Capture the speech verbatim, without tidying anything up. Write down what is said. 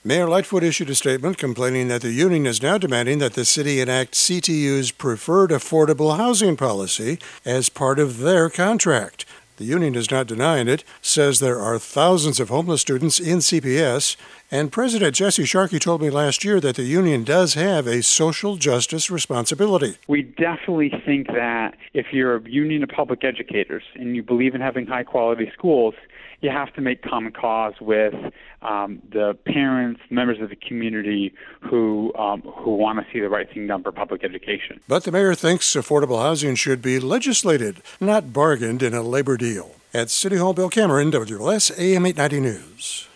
Mayor Lightfoot issued a statement complaining that the union is now demanding that the city enact C T U's preferred affordable housing policy as part of their contract. The union is not denying it, says there are thousands of homeless students in C P S, and President Jesse Sharkey told me last year that the union does have a social justice responsibility. We definitely think that if you're a union of public educators and you believe in having high-quality schools, you have to make common cause with um, the parents, members of the community who um, who want to see the right thing done for public education. But the mayor thinks affordable housing should be legislated, not bargained in a labor deal. At City Hall, Bill Cameron, W L S A M eight ninety News.